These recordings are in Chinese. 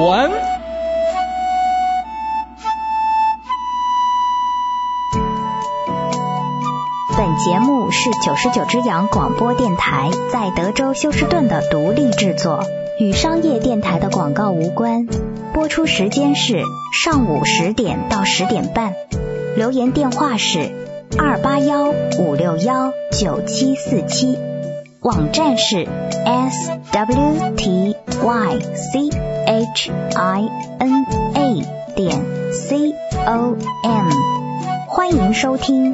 文。 本节目是99只羊广播电台在德州休斯顿的独立制作，与商业电台的广告无关。播出时间是上午10点到10点半。留言电话是281-561-9747，网站是 swtychina.com， 欢迎收听。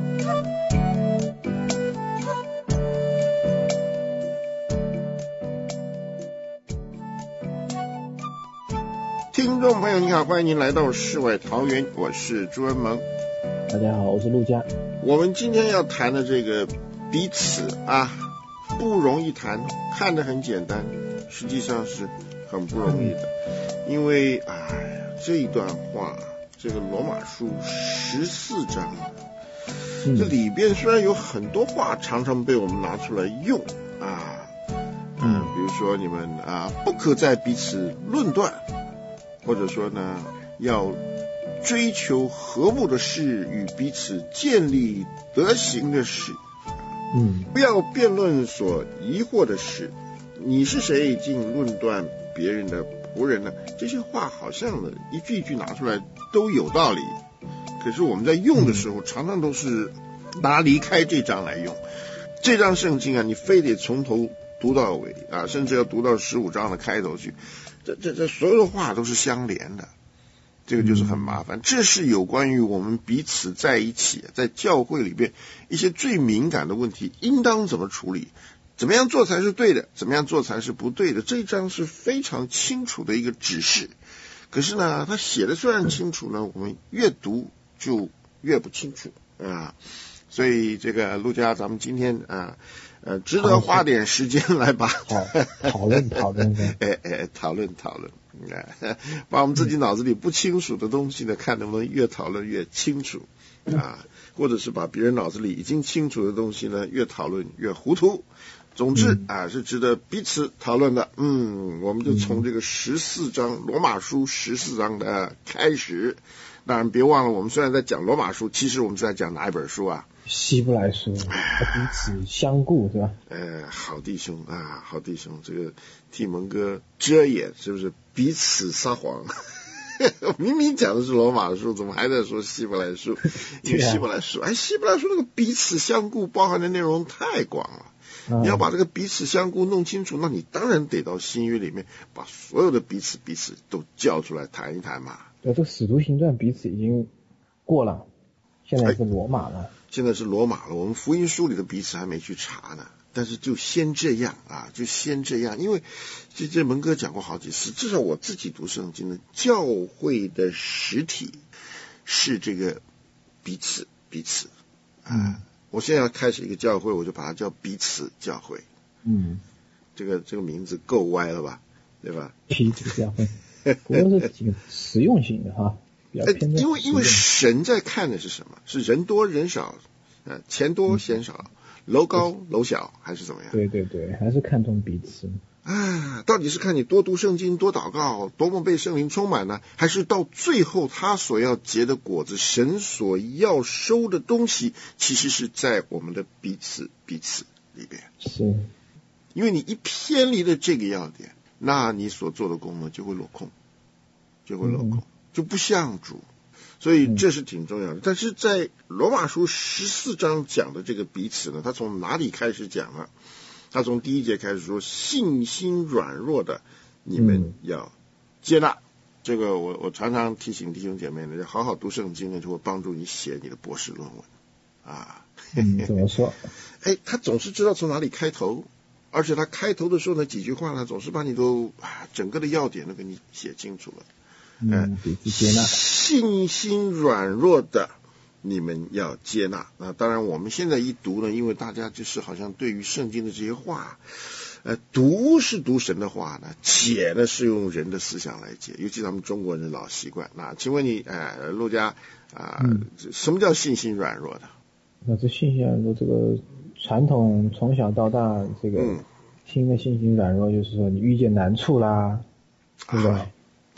听众朋友你好，欢迎您来到世外桃源，我是朱文萌。 大家好，我是陆佳。 我们今天要谈的这个彼此啊，不容易谈，看得很简单，实际上是很不容易的。因为这一段话，这个罗马书14章，这里边虽然有很多话常常被我们拿出来用比如说你们不可在彼此论断，或者说呢要追求和睦的事，与彼此建立德行的事，不要辩论所疑惑的事。你是谁竟论断别人的仆人呢？这些话好像呢一句一句拿出来都有道理，可是我们在用的时候常常都是拿离开这章来用。这章圣经你非得从头读到尾甚至要读到15章的开头去，这所有的话都是相连的，这个就是很麻烦。这是有关于我们彼此在一起，在教会里边一些最敏感的问题应当怎么处理，怎么样做才是对的，怎么样做才是不对的。这一章是非常清楚的一个指示，可是呢他写的虽然清楚呢，我们越读就越不清楚所以这个陆家咱们今天值得花点时间来把讨论把我们自己脑子里不清楚的东西呢，看能不能越讨论越清楚或者是把别人脑子里已经清楚的东西呢，越讨论越糊涂。总之是值得彼此讨论的。我们就从这个14章罗马书14章的开始。当然别忘了，我们虽然在讲罗马书，其实我们是在讲哪一本书希伯来书，彼此相顾，是吧？ 好弟兄好弟兄，这个替蒙哥遮掩，是不是彼此撒谎？明明讲的是罗马书，怎么还在说希伯来书？因为希伯来书那个彼此相顾包含的内容太广了。你要把这个彼此相顾弄清楚，那你当然得到新约里面把所有的彼此都叫出来谈一谈嘛。 对，这个使徒行传彼此已经过了，现在是罗马了。 我们福音书里的彼此还没去查呢，但是就先这样因为这蒙哥讲过好几次，至少我自己读圣经的教会的实体是这个彼此我现在要开始一个教会，我就把它叫彼此教会。这个名字够歪了吧，对吧？ 彼此教会不过是挺实用性的比较偏因为神在看的是什么？是人多人少钱多钱少，楼高楼小，还是怎么样？ 对，还是看重彼此到底是看你多读圣经多祷告多么被圣灵充满呢，还是到最后他所要结的果子，神所要收的东西，其实是在我们的彼此里边。 是因为你一偏离了这个要点，那你所做的工呢就会落空，就不像主。所以这是挺重要的。但是在罗马书14章讲的这个彼此呢，他从哪里开始讲呢？他从第1节开始说，信心软弱的你们要接纳。这个我常常提醒弟兄姐妹呢，好好读圣经呢，就会帮助你写你的博士论文怎么说？ 他总是知道从哪里开头，而且他开头的时候呢，几句话呢，总是把你都整个的要点都给你写清楚了。 接纳， 信心软弱的你们要接纳。当然我们现在一读呢，因为大家就是好像对于圣经的这些话读是读神的话呢，解呢是用人的思想来解，尤其咱们中国人老习惯。那请问你陆家什么叫信心软弱的？ 那这信心软弱，这个传统从小到大这个听的信心软弱，就是说你遇见难处啦，对吧？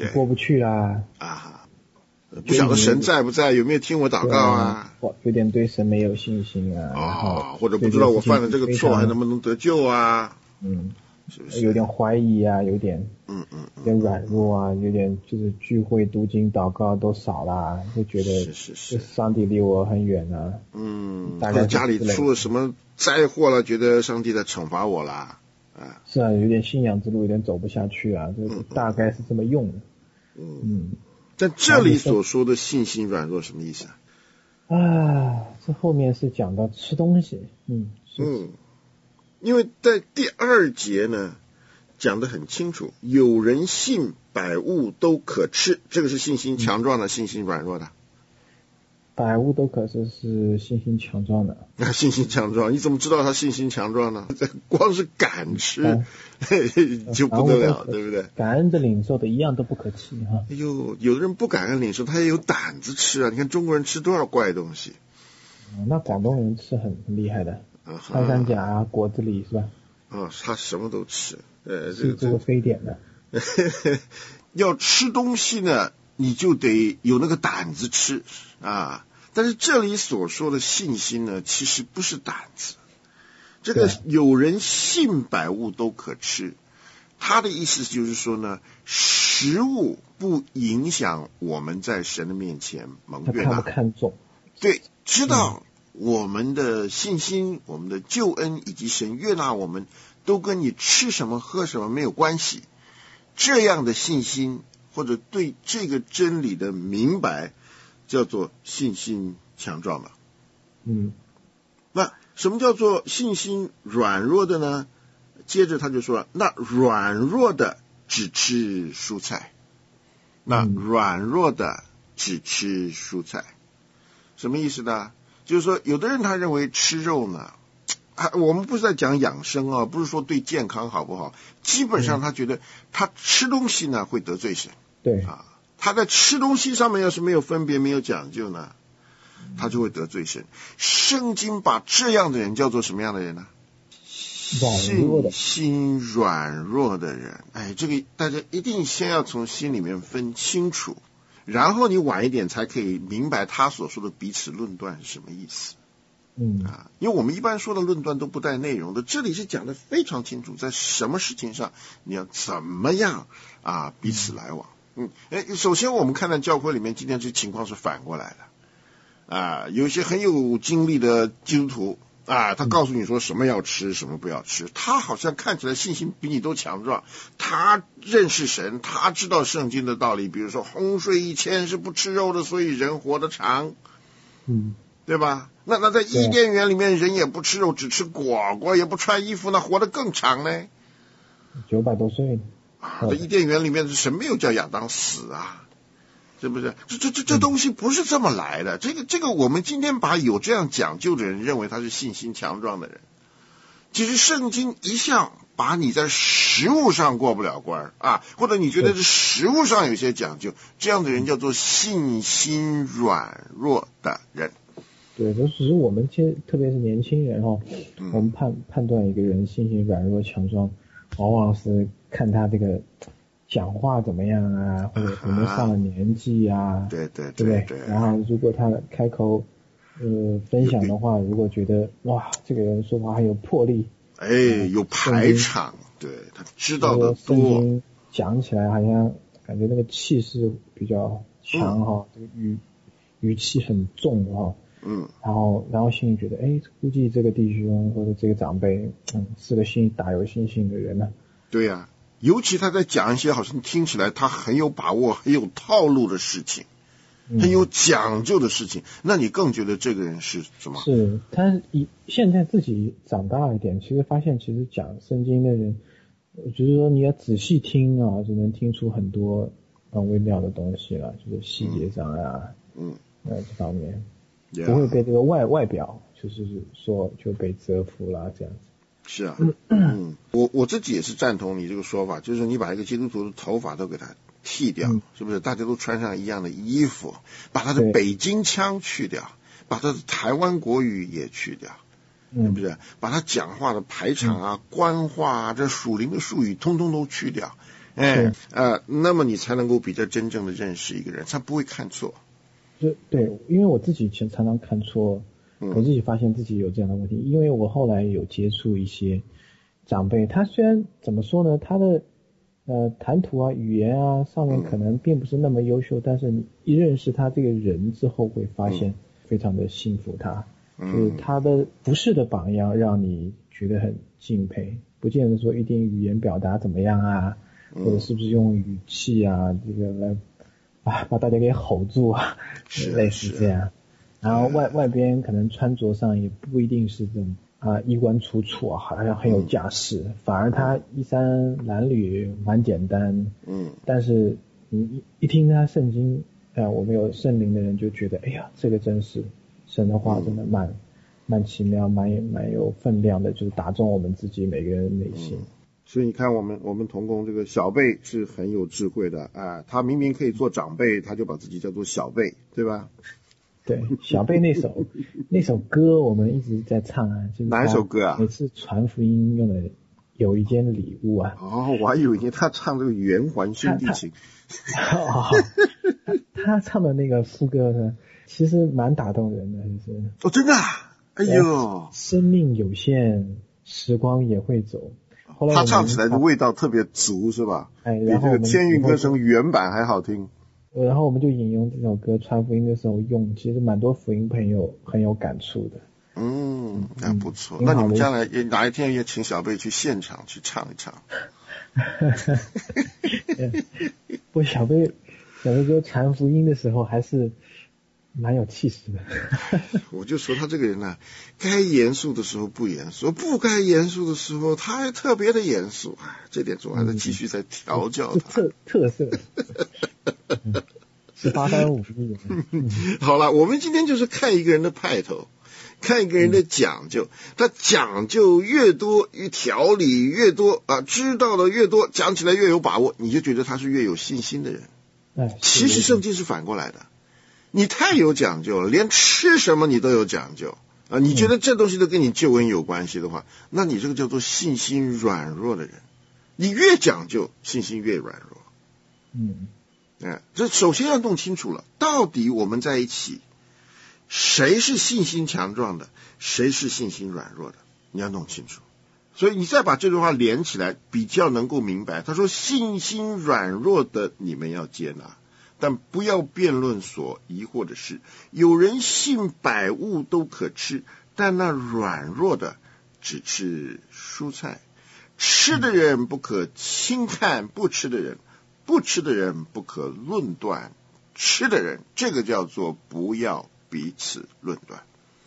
对， 过不去啦啊，不晓得神在不在，有没有听我祷告啊？ 有点对神没有信心啊，然后或者不知道我犯了这个错还能不能得救啊？是不是有点怀疑啊，有点软弱啊，有点就是聚会读经祷告都少啦，就觉得是上帝离我很远啊。大概家里出了什么灾祸了，觉得上帝在惩罚我啦。 是啊，有点信仰之路有点走不下去啊，就是大概是这么用的。 但这里所说的信心软弱什么意思啊？ 这后面是讲到吃东西。 因为在第2节呢讲得很清楚，有人信百物都可吃，这个是信心强壮的，信心软弱的。 百物都可吃是信心强壮的。 信心强壮，你怎么知道他信心强壮呢？光是敢吃就不得了，对不对？ 感恩的领受的一样都不可弃哈。 有的人不感恩领受，他也有胆子吃啊！你看中国人吃多少怪东西。 那广东人吃很厉害的，穿山甲啊，果子狸是吧？ 他什么都吃。 是这个非典的。 要吃东西呢，你就得有那个胆子吃啊。但是这里所说的信心呢，其实不是胆子。这个有人信百物都可吃，他的意思就是说呢，食物不影响我们在神的面前蒙悦纳。 他不看重。 对，知道我们的信心、我们的救恩以及神悦纳我们，都跟你吃什么喝什么没有关系。这样的信心或者对这个真理的明白，叫做信心强壮的。那什么叫做信心软弱的呢？接着他就说了，那软弱的只吃蔬菜。软弱的只吃蔬菜。什么意思呢？就是说有的人他认为吃肉呢，我们不是在讲养生啊，不是说对健康好不好，基本上他觉得他吃东西呢会得罪神。 对他在吃东西上面要是没有分别没有讲究呢，他就会得罪神。圣经把这样的人叫做什么样的人呢？信心软弱的人。这个大家一定先要从心里面分清楚，然后你晚一点才可以明白他所说的彼此论断是什么意思。因为我们一般说的论断都不带内容的，这里是讲的非常清楚，在什么事情上你要怎么样彼此来往。首先我们看到教会里面今天这情况是反过来的。有一些很有经历的基督徒他告诉你说什么要吃什么不要吃，他好像看起来信心比你都强壮，他认识神，他知道圣经的道理，比如说洪水以前是不吃肉的，所以人活得长。对吧？那在伊甸园里面人也不吃肉，只吃果果，也不穿衣服，那活得更长呢 ，900多岁在伊甸园里面神没有叫亚当死啊，是不是？这东西不是这么来的。这个我们今天把有这样讲究的人认为他是信心强壮的人，其实圣经一向把你在食物上过不了关或者你觉得是食物上有些讲究，这样的人叫做信心软弱的人。 对，只是我们特别是年轻人我们判断一个人信心软弱强壮，往往是看他这个讲话怎么样啊，或者有没有上了年纪啊，对不对？然后如果他开口分享的话，如果觉得哇这个人说话很有魄力， 有排场，对，他知道的多， 讲起来好像感觉那个气势比较强这个语气很重然后心里觉得估计这个弟兄或者这个长辈是个大有信心的人呢。 对呀，尤其他在讲一些好像听起来他很有把握很有套路的事情，很有讲究的事情，那你更觉得这个人是什么？是他现在自己长大一点，其实发现其实讲圣经的人，就是说你要仔细听就能听出很多微妙的东西了，就是细节上这方面不会被这个外表就是说就被折服了这样子。 是啊，我自己也是赞同你这个说法，就是你把一个基督徒的头发都给他剃掉，是不是？大家都穿上一样的衣服，把他的北京腔去掉，把他的台湾国语也去掉，是不是？把他讲话的排场官话这属灵的术语通通都去掉， 那么你才能够比较真正的认识一个人，他不会看错。 对，因为我自己常常看错，我自己发现自己有这样的问题，因为我后来有接触一些长辈，他虽然怎么说呢，他的谈吐啊、语言啊上面可能并不是那么优秀，但是你一认识他这个人之后，会发现非常的信服他，就是他的不是的榜样让你觉得很敬佩，不见得说一定语言表达怎么样啊，或者是不是用语气啊这个来把大家给吼住啊，类似这样。然后外边可能穿着上也不一定是这种衣冠楚楚啊，好像很有架势，反而他衣衫褴褛蛮简单。但是你一听他圣经我们有圣灵的人就觉得，哎呀，这个真是神的话，真的蛮奇妙，蛮有分量的，就是打中我们自己每个人内心。 所以你看我们同工这个小辈是很有智慧的他明明可以做长辈，他就把自己叫做小辈，对吧？ 对，小辈那首歌我们一直在唱就是哪一首歌啊？ 每次传福音用的有一件礼物啊。 我还以为他唱这个圆环兄弟情。 他唱的那个副歌呢，其实蛮打动人的，就是真的哎呦， 生命有限，时光也会走。后来他唱起来的味道特别足，是吧？ 然后比这个天韵歌声原版还好听。 然后我们就引用这首歌传福音的时候用，其实蛮多福音朋友很有感触的。 那不错。那你们将来哪一天也请小辈去现场去唱一唱。 不，小辈哥传福音的时候还是蛮有气势的。 我就说他这个人该严肃的时候不严肃，不该严肃的时候他还特别的严肃，这点总还得继续再调教他。 特色。18般武艺。 好了，我们今天就是看一个人的派头，看一个人的讲究，他讲究越多，条理越多知道的越多，讲起来越有把握，你就觉得他是越有信心的人。其实圣经是反过来的，你太有讲究了，连吃什么你都有讲究你觉得这东西都跟你救恩有关系的话，那你这个叫做信心软弱的人。你越讲究，信心越软弱。这首先要弄清楚了，到底我们在一起，谁是信心强壮的，谁是信心软弱的，你要弄清楚。所以你再把这句话连起来，比较能够明白。他说信心软弱的你们要接纳，但不要辩论所疑惑的事。有人信百物都可吃，但那软弱的只吃蔬菜。吃的人不可轻看不吃的人，不吃的人不可论断吃的人，这个叫做不要彼此论断。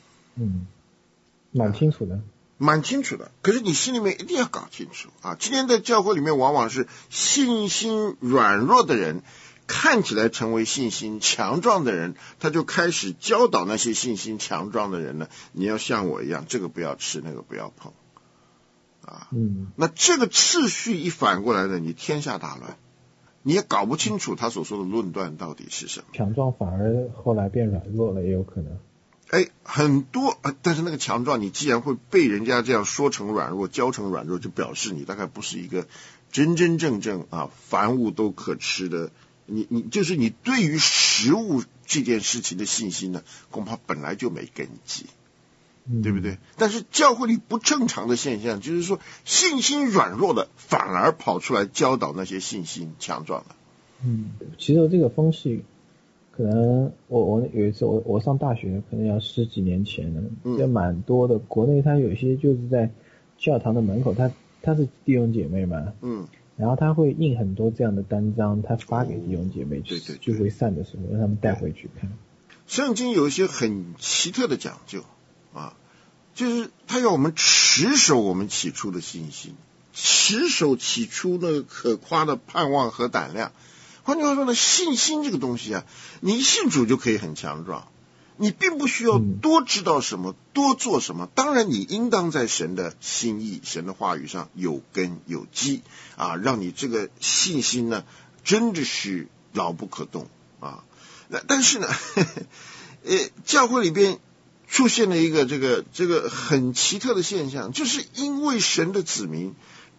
蛮清楚的。 蛮清楚的，可是你心里面一定要搞清楚今天在教会里面往往是信心软弱的人看起来成为信心强壮的人，他就开始教导那些信心强壮的人呢，你要像我一样，这个不要吃，那个不要碰那这个次序一反过来呢，你天下大乱，你也搞不清楚他所说的论断到底是什么。 强壮反而后来变软弱了，也有可能。 很多但是那个强壮，你既然会被人家这样说成软弱，教成软弱，就表示你大概不是一个真真正正凡物都可吃的。你就是你对于食物这件事情的信心呢，恐怕本来就没根基，对不对？但是教会里不正常的现象就是说，信心软弱的反而跑出来教导那些信心强壮的。 其实这个风气可能我有一次我上大学可能要10几年前了，也蛮多的。国内他有些就是在教堂的门口，他是弟兄姐妹嘛，然后他会印很多这样的单张，他发给弟兄姐妹，聚会散的时候让他们带回去看。 圣经有一些很奇特的讲究就是他要我们持守我们起初的信心，持守起初那个可夸的盼望和胆量。换句话说呢，信心这个东西你一信主就可以很强壮，你并不需要多知道什么，多做什么。当然你应当在神的心意神的话语上有根有基让你这个信心呢真的是牢不可动但是呢教会里边出现了一个这个很奇特的现象，就是因为神的子民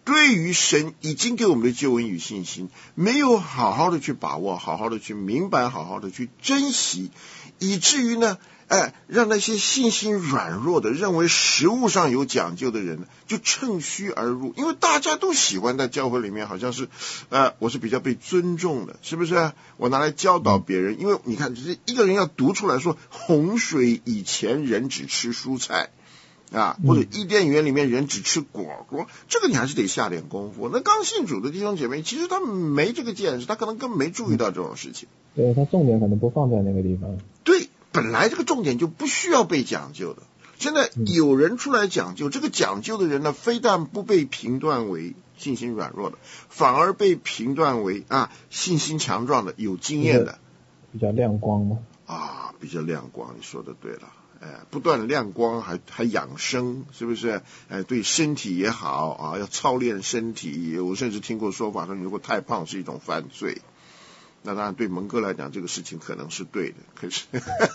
对于神已经给我们的救恩与信心，没有好好的去把握，好好的去明白，好好的去珍惜，以至于呢，让那些信心软弱的、认为食物上有讲究的人呢，就趁虚而入。因为大家都喜欢在教会里面，好像是，我是比较被尊重的，是不是？我拿来教导别人，因为你看，就是一个人要读出来说，洪水以前人只吃蔬菜。或者伊甸园里面人只吃果果，这个你还是得下点功夫。那刚信主的弟兄姐妹，其实他没这个见识，他可能根本没注意到这种事情。 对，他重点可能不放在那个地方。 对，本来这个重点就不需要被讲究的。现在有人出来讲究，这个讲究的人呢，非但不被评断为信心软弱的，反而被评断为信心强壮的、有经验的， 比较亮光嘛。 比较亮光，你说的对了。不断亮光还养生，是不是？对身体也好要操练身体。我甚至听过说法说，你如果太胖是一种犯罪。那当然对蒙哥来讲，这个事情可能是对的，可是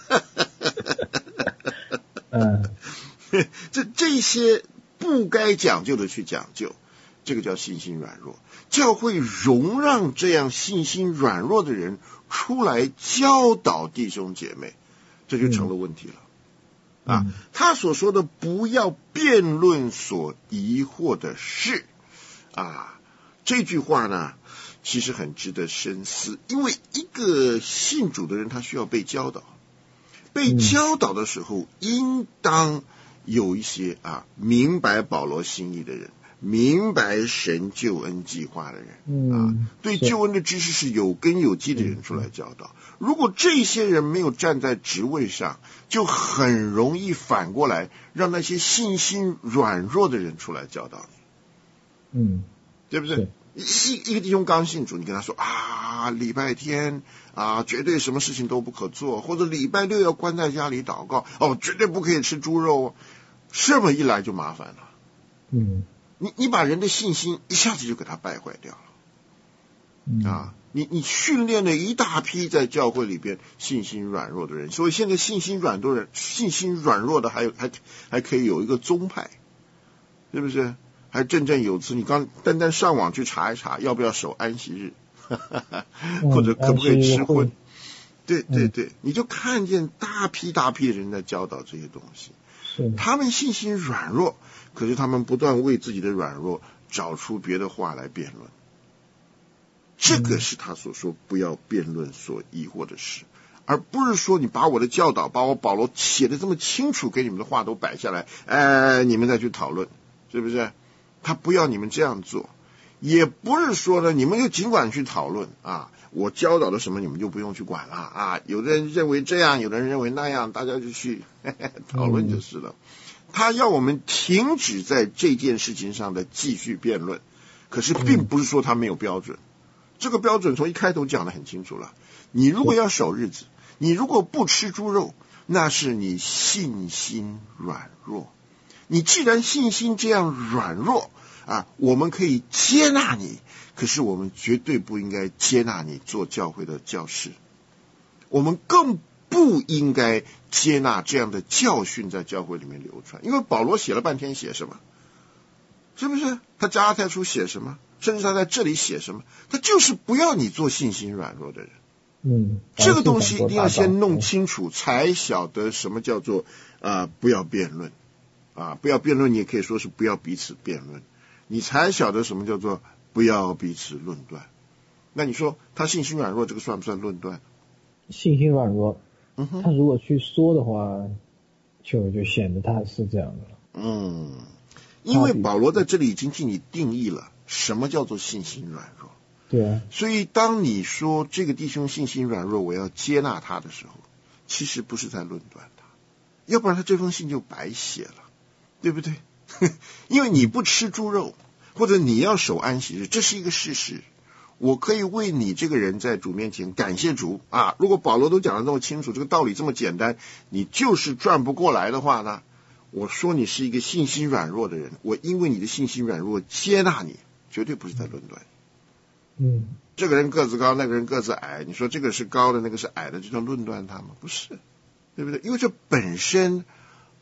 这些不该讲究的去讲究，这个叫信心软弱。教会容让这样信心软弱的人出来教导弟兄姐妹，这就成了问题了。他所说的不要辩论所疑惑的事这句话呢，其实很值得深思。因为一个信主的人，他需要被教导，被教导的时候，应当有一些明白保罗心意的人，明白神救恩计划的人对救恩的知识是有根有基的人出来教导。如果这些人没有站在职位上，就很容易反过来让那些信心软弱的人出来教导你。对不对？一个弟兄刚信主，你跟他说礼拜天绝对什么事情都不可做，或者礼拜六要关在家里祷告，绝对不可以吃猪肉，这么一来就麻烦了。你把人的信心一下子就给他败坏掉了。你训练了一大批在教会里边信心软弱的人，所以现在信心软弱的还可以有一个宗派，是不是？还振振有词。你单单上网去查一查，要不要守安息日，或者可不可以吃荤？对，你就看见大批的人在教导这些东西。他们信心软弱，可是他们不断为自己的软弱找出别的话来辩论。这个是他所说不要辩论所疑惑的事，而不是说你把我的教导，把我保罗写的这么清楚给你们的话都摆下来，你们再去讨论，是不是？他不要你们这样做，也不是说呢你们就尽管去讨论我教导的什么你们就不用去管了有的人认为这样，有的人认为那样，大家就去讨论就是了。他要我们停止在这件事情上的继续辩论，可是并不是说他没有标准。这个标准从一开头讲得很清楚了。你如果要守日子，你如果不吃猪肉，那是你信心软弱。你既然信心这样软弱我们可以接纳你，可是我们绝对不应该接纳你做教会的教士，我们更不应该接纳这样的教训在教会里面流传。因为保罗写了半天写什么？是不是？他加拉太书写什么？甚至他在这里写什么？他就是不要你做信心软弱的人。这个东西一定要先弄清楚，才晓得什么叫做不要辩论不要辩论，你也可以说是不要彼此辩论，你才晓得什么叫做不要彼此论断。那你说他信心软弱，这个算不算论断？ 信心软弱，他如果去说的话，就显得他是这样的了。 因为保罗在这里已经替你定义了什么叫做信心软弱。 对所以当你说这个弟兄信心软弱，我要接纳他的时候，其实不是在论断他，要不然他这封信就白写了，对不对？因为你不吃猪肉，或者你要守安息日，这是一个事实。我可以为你这个人在主面前感谢主如果保罗都讲得这么清楚，这个道理这么简单，你就是转不过来的话呢，我说你是一个信心软弱的人，我因为你的信心软弱接纳你，绝对不是在论断你。这个人个子高，那个人个子矮，你说这个是高的，那个是矮的，就叫论断他吗？不是，对不对？因为这本身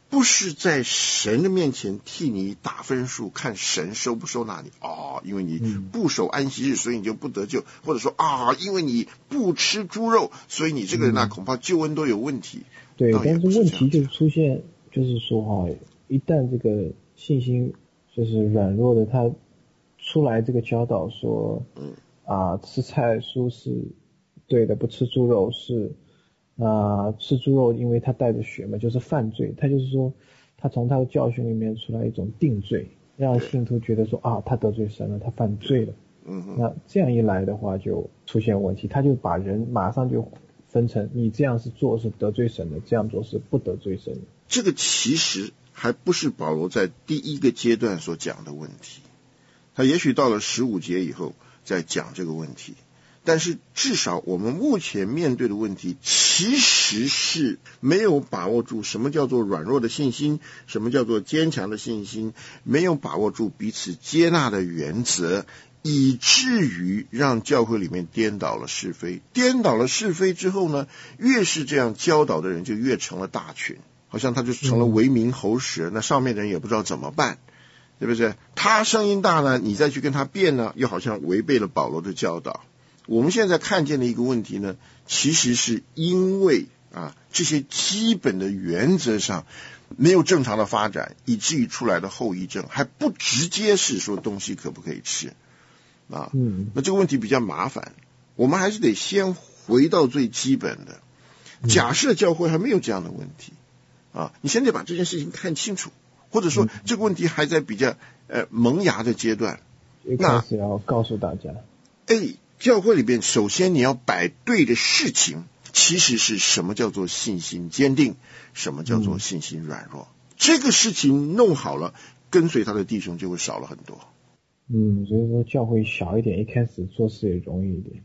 不是在神的面前替你打分数，看神收不收纳你因为你不守安息日，所以你就不得救，或者说因为你不吃猪肉，所以你这个人恐怕救恩都有问题。 对，但是问题就出现，就是说一旦这个信心就是软弱的，他出来这个教导说，吃菜蔬是对的，不吃猪肉是吃猪肉因为他带着血嘛，就是犯罪。他就是说，他从他的教训里面出来一种定罪，让信徒觉得说他得罪神了，他犯罪了。那这样一来的话，就出现问题，他就把人马上就分成你这样是做是得罪神的，这样做是不得罪神的。 这个其实还不是保罗在第一个阶段所讲的问题，他也许到了15节以后再讲这个问题。但是至少我们目前面对的问题其实是没有把握住什么叫做软弱的信心，什么叫做坚强的信心，没有把握住彼此接纳的原则，以至于让教会里面颠倒了是非。颠倒了是非之后呢，越是这样教导的人就越成了大群，好像他就成了为民喉舌，那上面的人也不知道怎么办，对不对？他声音大呢，你再去跟他辩呢，又好像违背了保罗的教导。我们现在看见的一个问题呢，其实是因为这些基本的原则上没有正常的发展，以至于出来的后遗症还不直接是说东西可不可以吃那这个问题比较麻烦。我们还是得先回到最基本的，假设教会还没有这样的问题你先得把这件事情看清楚，或者说这个问题还在比较萌芽的阶段， 一开始要告诉大家教会里边首先你要摆对的事情其实是什么叫做信心坚定，什么叫做信心软弱，这个事情弄好了，跟随他的弟兄就会少了很多。 所以说教会小一点，一开始做事也容易一点。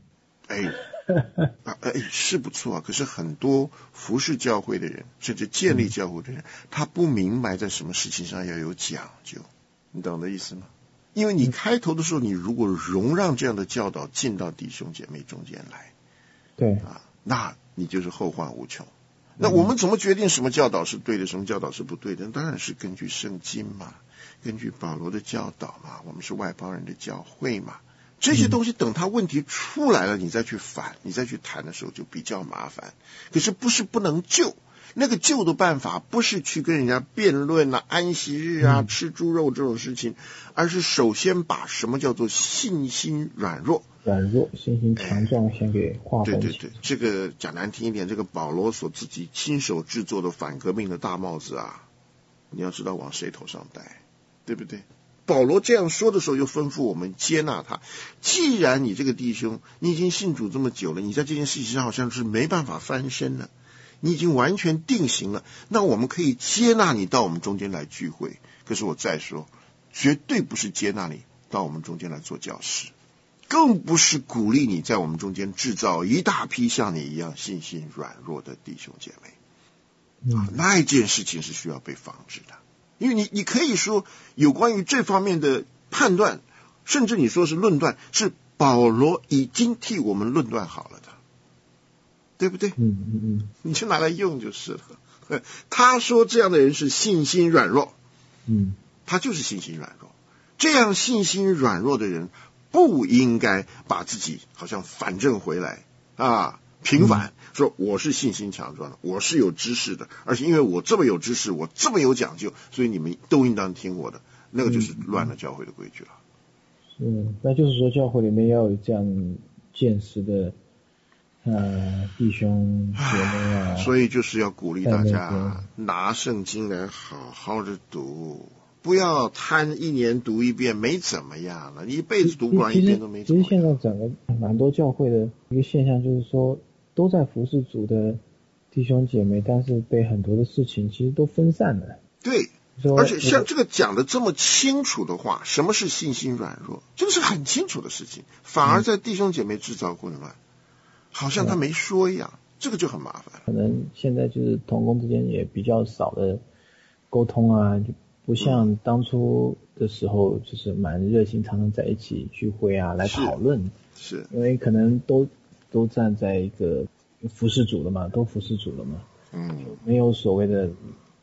是不错可是很多服侍教会的人，甚至建立教会的人，他不明白在什么事情上要有讲究，你懂的意思吗？因为你开头的时候，你如果容让这样的教导进到弟兄姐妹中间来， 对那你就是后患无穷。那我们怎么决定什么教导是对的，什么教导是不对的？当然是根据圣经嘛，根据保罗的教导嘛，我们是外邦人的教会嘛。这些东西等他问题出来了，你再去反，你再去谈的时候就比较麻烦。可是不是不能救，那个救的办法不是去跟人家辩论安息日吃猪肉这种事情，而是首先把什么叫做信心软弱信心强壮先给划分起来。 对，这个讲难听一点，这个保罗所自己亲手制作的反革命的大帽子你要知道往谁头上戴，对不对？保罗这样说的时候又吩咐我们接纳他，既然你这个弟兄你已经信主这么久了，你在这件事情上好像是没办法翻身了，你已经完全定型了，那我们可以接纳你到我们中间来聚会。可是我再说，绝对不是接纳你到我们中间来做教师，更不是鼓励你在我们中间制造一大批像你一样信心软弱的弟兄姐妹那一件事情是需要被防止的。因为你可以说有关于这方面的判断，甚至你说是论断，是保罗已经替我们论断好了的，对不对？你就拿来用就是了。他说这样的人是信心软弱，他就是信心软弱。这样信心软弱的人不应该把自己好像反正回来平反，说我是信心强壮的，我是有知识的，而且因为我这么有知识，我这么有讲究，所以你们都应当听我的，那个就是乱了教会的规矩了。 那就是说教会里面要有这样见识的弟兄姐妹所以就是要鼓励大家拿圣经来好好的读，不要贪一年读一遍没怎么样了，你一辈子读不完一遍都没怎么样。 其实现在整个蛮多教会的一个现象就是说，都在服侍主的弟兄姐妹，但是被很多的事情其实都分散了。 对，而且像这个讲的这么清楚的话，什么是信心软弱，这个是很清楚的事情，反而在弟兄姐妹制造混乱，好像他没说一样，这个就很麻烦。 可能现在就是同工之间也比较少的沟通就不像当初的时候就是蛮热心，常常在一起聚会来讨论， 是因为可能都站在一个服侍主了嘛，都服侍主了嘛，就没有所谓的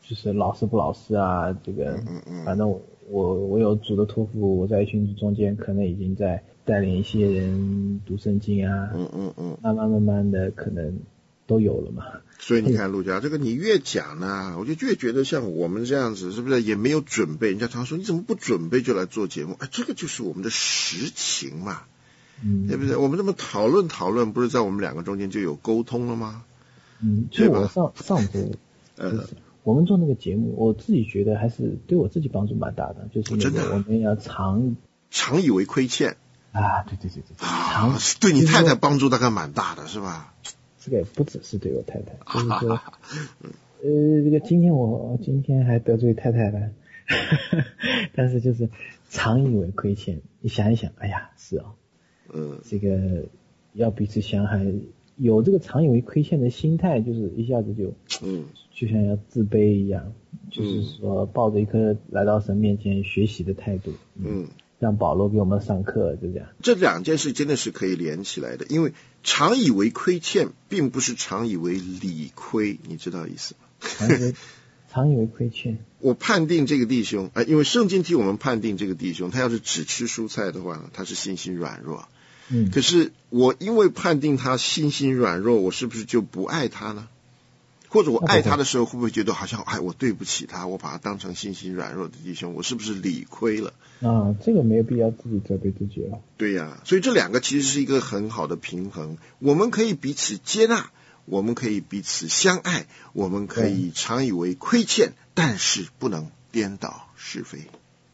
就是老实不老实啊，这个反正我有主的托付，我在群组中间可能已经在带领一些人读圣经啊，慢慢的可能都有了嘛。 所以你看陆家这个你越讲呢，我就越觉得像我们这样子是不是也没有准备，人家常说你怎么不准备就来做节目，这个就是我们的实情嘛，对不对？我们这么讨论不是在我们两个中间就有沟通了吗？ 就我上周我们做那个节目，我自己觉得还是对我自己帮助蛮大的，就是那个我们要常以为亏欠啊，对， 对你太太帮助大概蛮大的是吧？ 这个也不只是对我太太，就是说这个今天还得罪太太了但是就是常以为亏欠，你想一想，哎呀是哦，这个要彼此相爱，有这个常以为亏欠的心态，就是一下子就像要自卑一样，就是说抱着一颗来到神面前学习的态度，让保罗给我们上课，就这样。 这两件事真的是可以连起来的，因为常以为亏欠并不是常以为理亏，你知道意思吗？ 常以为亏欠， 我判定这个弟兄因为圣经替我们判定这个弟兄，他要是只吃蔬菜的话，他是信心软弱。可是我因为判定他信心软弱，我是不是就不爱他呢？或者我爱他的时候，会不会觉得好像我对不起他，我把他当成信心软弱的弟兄，我是不是理亏了？ 这个没有必要自己责备自己了。 对呀，所以这两个其实是一个很好的平衡，我们可以彼此接纳，我们可以彼此相爱，我们可以常以为亏欠，但是不能颠倒是非。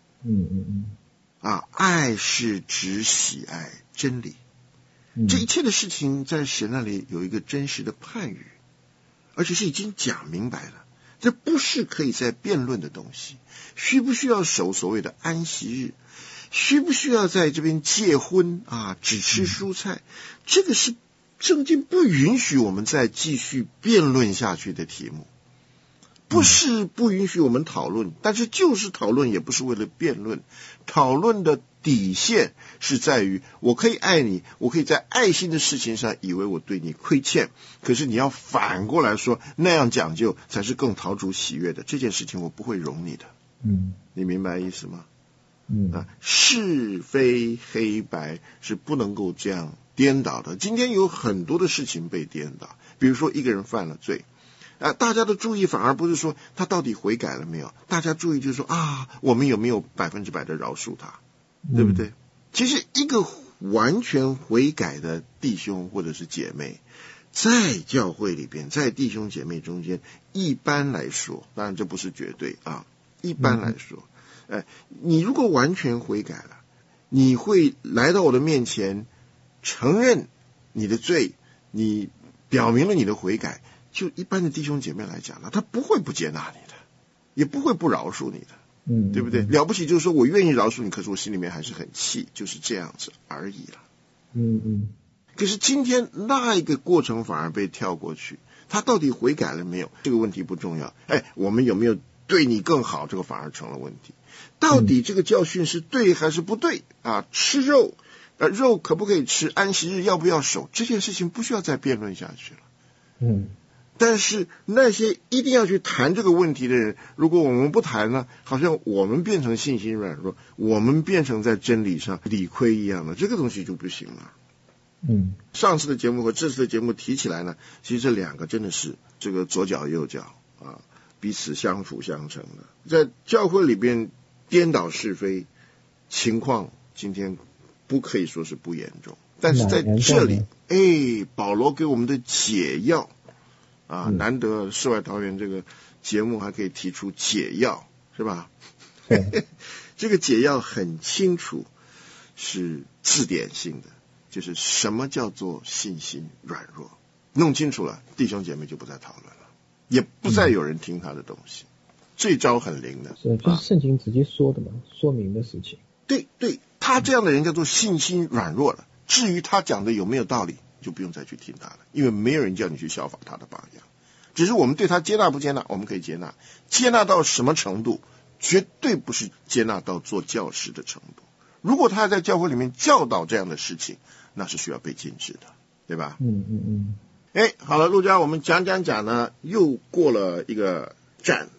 爱是只喜爱真理，这一切的事情在神那里有一个真实的判语，而且是已经讲明白了，这不是可以再辩论的东西。需不需要守所谓的安息日，需不需要在这边戒荤只吃蔬菜，这个是圣经不允许我们再继续辩论下去的题目，不是不允许我们讨论，但是就是讨论也不是为了辩论，讨论的底线是在于我可以爱你，我可以在爱心的事情上以为我对你亏欠，可是你要反过来说那样讲究才是更讨主喜悦的，这件事情我不会容你的。你明白意思吗？是非黑白是不能够这样颠倒的。今天有很多的事情被颠倒，比如说一个人犯了罪大家的注意反而不是说他到底悔改了没有，大家注意就是说我们有没有100%的饶恕他，对不对？其实一个完全悔改的弟兄或者是姐妹，在教会里边，在弟兄姐妹中间，一般来说，当然这不是绝对一般来说你如果完全悔改了，你会来到我的面前承认你的罪，你表明了你的悔改，就一般的弟兄姐妹来讲呢，他不会不接纳你的，也不会不饶恕你的，对不对？了不起就是说我愿意饶恕你，可是我心里面还是很气，就是这样子而已了。可是今天那一个过程反而被跳过去，他到底悔改了没有，这个问题不重要，我们有没有对你更好，这个反而成了问题。到底这个教训是对还是不对吃肉肉可不可以吃，安息日要不要守，这件事情不需要再辩论下去了。但是那些一定要去谈这个问题的人，如果我们不谈呢，好像我们变成信心软弱，我们变成在真理上理亏一样的，这个东西就不行了。上次的节目和这次的节目提起来呢，其实这两个真的是这个左脚右脚彼此相辅相成的。在教会里边颠倒是非情况今天不可以说是不严重，但是在这里保罗给我们的解药难得世外桃源这个节目还可以提出解药，是吧？这个解药很清楚，是字典性的，就是什么叫做信心软弱，弄清楚了，弟兄姐妹就不再讨论了，也不再有人听他的东西。这招很灵的， 就是圣经直接说的嘛，说明的事情。 对，他这样的人叫做信心软弱了。至于他讲的有没有道理，就不用再去听他了，因为没有人叫你去效仿他的榜样。只是我们对他接纳不接纳，我们可以接纳，接纳到什么程度，绝对不是接纳到做教师的程度。如果他在教会里面教导这样的事情，那是需要被禁止的，对吧？好了，陆家我们讲呢，又过了一个站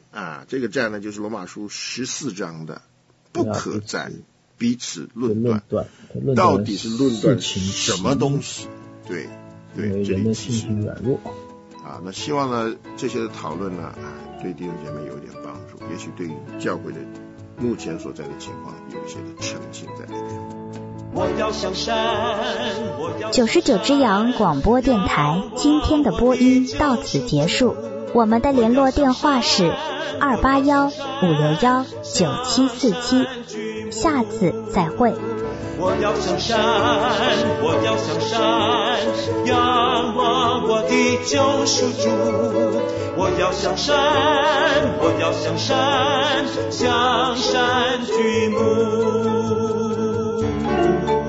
啊，这个战呢就是罗马书14章的不可再彼此论断，到底是论断什么东西？对， 人的性情软弱啊。那希望呢这些的讨论呢，对弟兄姐妹有点帮助，也许对于教会的目前所在的情况有一些的澄清在里面。 99只羊广播电台今天的播音到此结束，我们的联络电话是281-561-9747，下次再会。 我要向山，我要向山，仰望我的救赎主。我要向山，我要向山，向山举目。